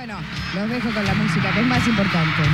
Bueno, los dejo con la música, que es más importante.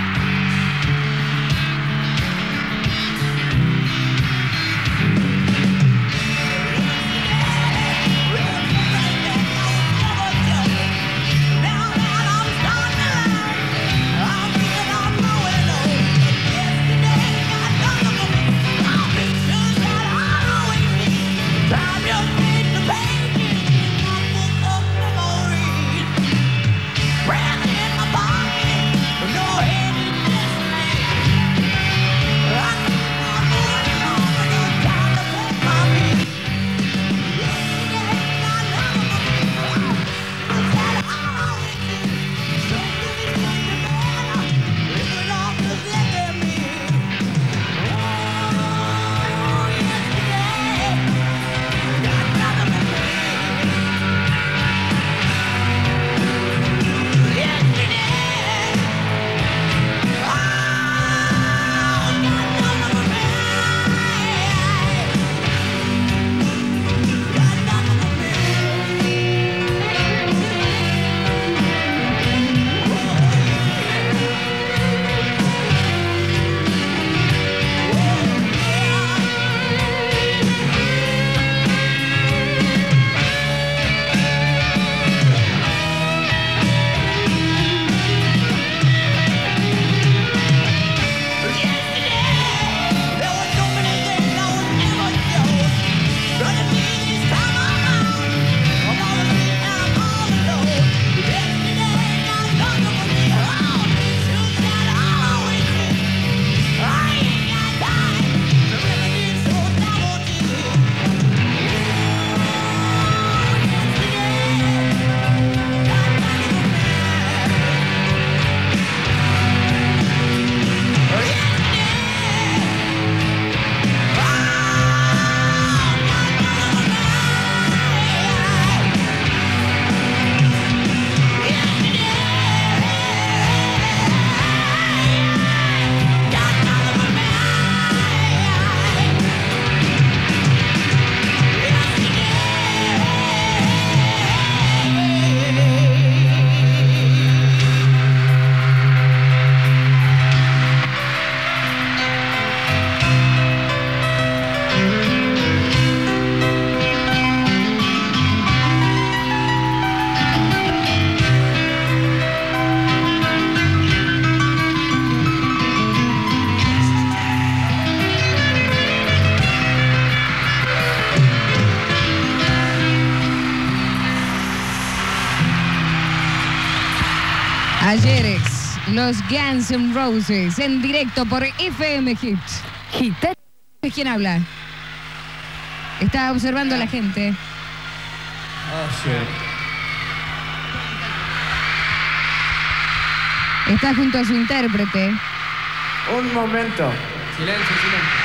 Ayeres, los Guns N' Roses, en directo por FM Hits. ¿Quién habla? Está observando a la gente. Está junto a su intérprete. Un momento. Silencio, silencio.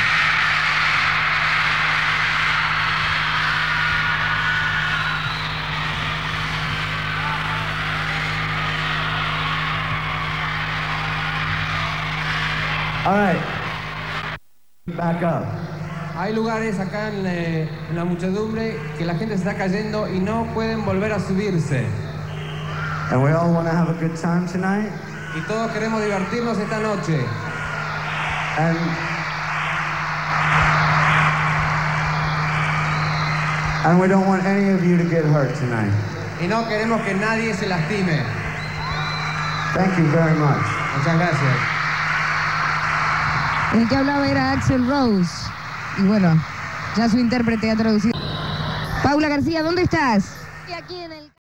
All right. Back up. Hay lugares acá en la muchedumbre que la gente se está cayendo y no pueden volver a subirse. And we all want to have a good time tonight. Y todos queremos divertirnos esta noche. And we don't want any of you to get hurt tonight. Y no queremos que nadie se lastime. Thank you very much. Muchas gracias. El que hablaba era Axl Rose. Y bueno, ya su intérprete ha traducido. Paula García, ¿dónde estás? Aquí en el